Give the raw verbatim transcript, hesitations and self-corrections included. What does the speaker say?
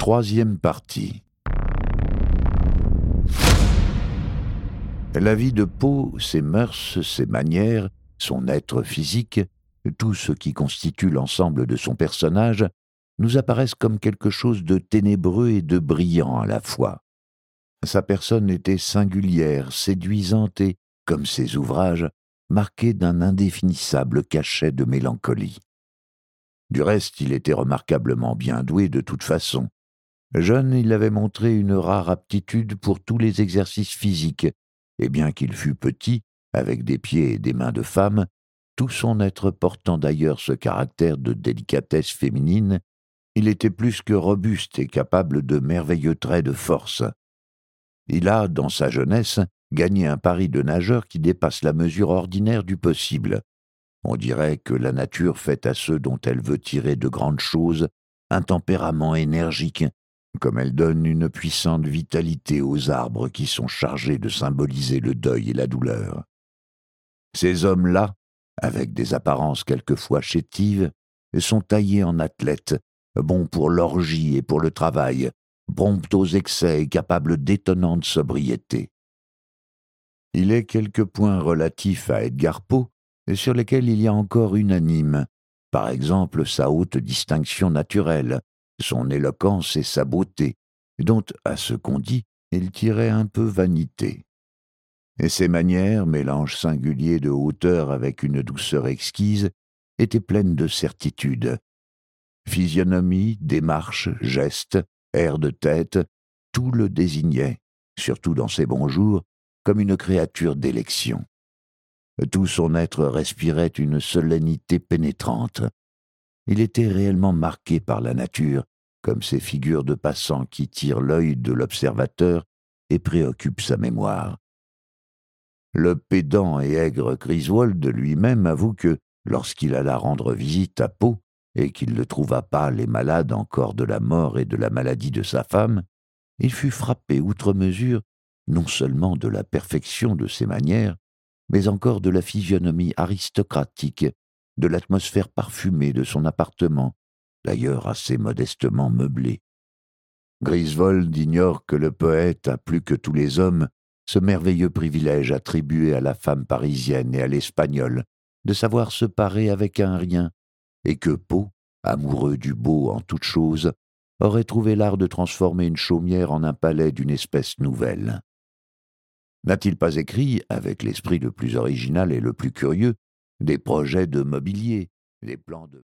Troisième partie. La vie de Poe, ses mœurs, ses manières, son être physique, tout ce qui constitue l'ensemble de son personnage, nous apparaissent comme quelque chose de ténébreux et de brillant à la fois. Sa personne était singulière, séduisante et, comme ses ouvrages, marquée d'un indéfinissable cachet de mélancolie. Du reste, il était remarquablement bien doué de toute façon. Jeune, il avait montré une rare aptitude pour tous les exercices physiques, et bien qu'il fût petit, avec des pieds et des mains de femme, tout son être portant d'ailleurs ce caractère de délicatesse féminine, il était plus que robuste et capable de merveilleux traits de force. Il a, dans sa jeunesse, gagné un pari de nageur qui dépasse la mesure ordinaire du possible. On dirait que la nature fait à ceux dont elle veut tirer de grandes choses un tempérament énergique, comme elle donne une puissante vitalité aux arbres qui sont chargés de symboliser le deuil et la douleur. Ces hommes-là, avec des apparences quelquefois chétives, sont taillés en athlètes, bons pour l'orgie et pour le travail, prompts aux excès et capables d'étonnante sobriété. Il est quelques points relatifs à Edgar Poe sur lesquels il y a encore unanime, par exemple sa haute distinction naturelle, son éloquence et sa beauté, dont, à ce qu'on dit, il tirait un peu vanité. Et ses manières, mélange singulier de hauteur avec une douceur exquise, étaient pleines de certitude. Physionomie, démarche, gestes, air de tête, tout le désignait, surtout dans ses bons jours, comme une créature d'élection. Tout son être respirait une solennité pénétrante. Il était réellement marqué par la nature, comme ces figures de passants qui tirent l'œil de l'observateur et préoccupent sa mémoire. Le pédant et aigre Griswold lui-même avoue que, lorsqu'il alla rendre visite à Poe, et qu'il le trouva pâle et malade encore de la mort et de la maladie de sa femme, il fut frappé outre mesure non seulement de la perfection de ses manières, mais encore de la physionomie aristocratique, de l'atmosphère parfumée de son appartement, d'ailleurs assez modestement meublé. Griswold ignore que le poète a plus que tous les hommes ce merveilleux privilège attribué à la femme parisienne et à l'espagnole de savoir se parer avec un rien, et que Poe, amoureux du beau en toutes choses, aurait trouvé l'art de transformer une chaumière en un palais d'une espèce nouvelle. N'a-t-il pas écrit, avec l'esprit le plus original et le plus curieux, des projets de mobilier, des plans de